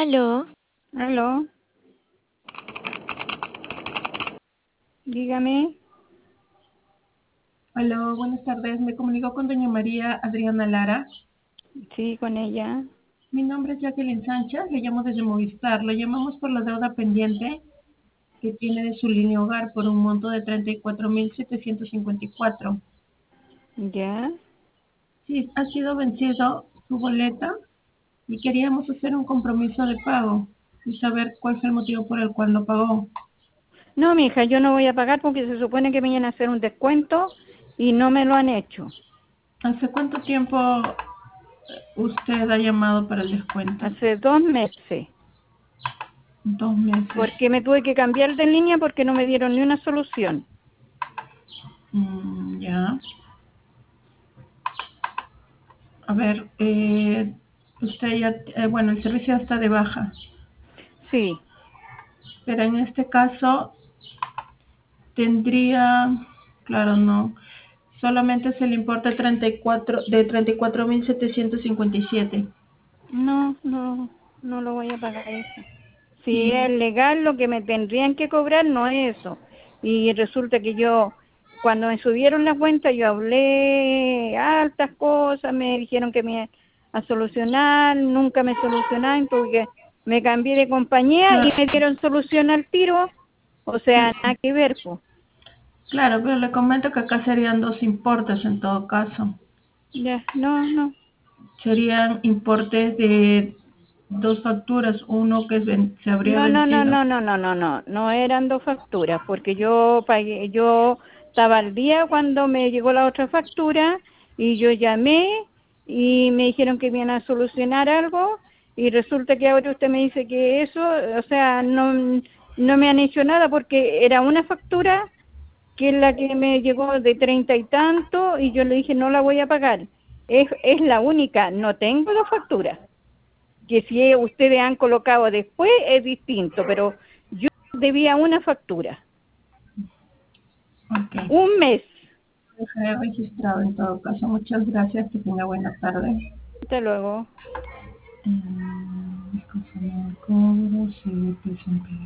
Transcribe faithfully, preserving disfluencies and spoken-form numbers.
Aló, Aló, dígame. Hola, buenas tardes. Me comunico con doña María Adriana Lara. Sí, con ella. Mi nombre es Jacqueline Sánchez, le llamo desde Movistar. Lo llamamos por la deuda pendiente que tiene de su línea hogar por un monto de treinta y cuatro mil setecientos cincuenta y cuatro. ¿Ya? Sí, ha sido vencido su boleta y queríamos hacer un compromiso de pago y saber cuál fue el motivo por el cual no pagó. No, mija, yo no voy a pagar porque se supone que me iban a hacer un descuento y no me lo han hecho. ¿Hace cuánto tiempo usted ha llamado para el descuento? Hace dos meses. Dos meses. Porque me tuve que cambiar de línea porque no me dieron ni una solución. Mm, ya. A ver, eh, usted ya, eh, bueno, el servicio está de baja, Sí. pero en este caso tendría, claro, no, solamente es el importe treinta y cuatro de treinta y cuatro mil setecientos cincuenta y siete. No, no, no lo voy a pagar, hija. Si Y es legal, lo que me tendrían que cobrar no es eso. Y resulta que yo, cuando me subieron la cuenta, yo hablé altas cosas, me dijeron que me iban a solucionar, nunca me solucionaron, porque me cambié de compañía y claro, me dieron solución al tiro, o sea, nada que ver, pues. claro, pero le comento que acá serían dos importes en todo caso. Ya, no, no. Serían importes de dos facturas, uno que ven- se habría No, no, no, vencido. no, no, no, no, no, no eran dos facturas, porque yo pagué, yo estaba al día cuando me llegó la otra factura y yo llamé y me dijeron que iban a solucionar algo y resulta que ahora usted me dice que eso, o sea, no, no me han hecho nada porque era una factura que es la que me llegó de treinta y tanto y yo le dije no la voy a pagar, es, es la única, no tengo dos facturas que si ustedes han colocado después es distinto, pero yo debía una factura, Ok. un mes. Dejaré registrado en todo caso. Muchas gracias. Que tenga buena tarde. Hasta luego. Mm, cosa no cobro, sí, pues, siempre.